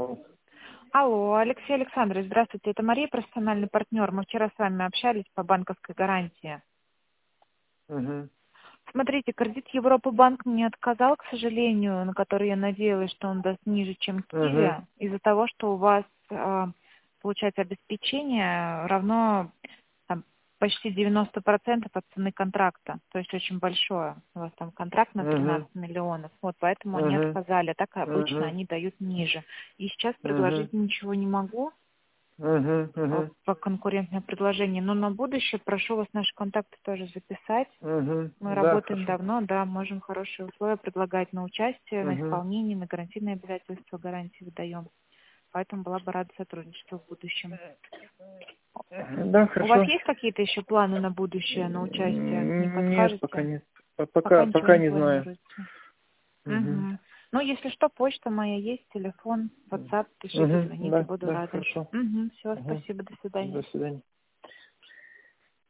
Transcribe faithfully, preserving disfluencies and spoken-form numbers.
Алло. Алло, Алексей Александрович, здравствуйте. Это Мария, профессиональный партнер. Мы вчера с вами общались по банковской гарантии. Угу. Смотрите, кредит Европы банк мне отказал, к сожалению, на который я надеялась, что он даст ниже, чем Угу. Киви, из-за того, что у вас, э, получается, обеспечение равно там, почти девяносто процентов от цены контракта, то есть очень большое. У вас там контракт на Угу. тринадцать миллионов, вот поэтому они Угу. отказали, а так обычно Угу. они дают ниже. И сейчас Угу. предложить ничего не могу, Угу. э, Угу. по конкурентное предложение, но на будущее прошу вас наши контакты тоже записать. Угу. Мы Да, работаем хорошо. давно, да, можем хорошие условия предлагать на участие, на Угу. исполнение, на гарантийные обязательства гарантии выдаем. Поэтому была бы рада сотрудничеству в будущем. Да, У вас хорошо. есть какие-то еще планы на будущее, на участие? Не М, Нет, пока подскажете? нет. По- Пока Пока, ничего пока не не знаю. планируется. Угу. Угу. Ну, если что, почта моя есть, телефон, WhatsApp, пишите, Угу. звоните, Да, буду да, рада. хорошо. Угу. Все, Угу. спасибо, до До свидания. свидания.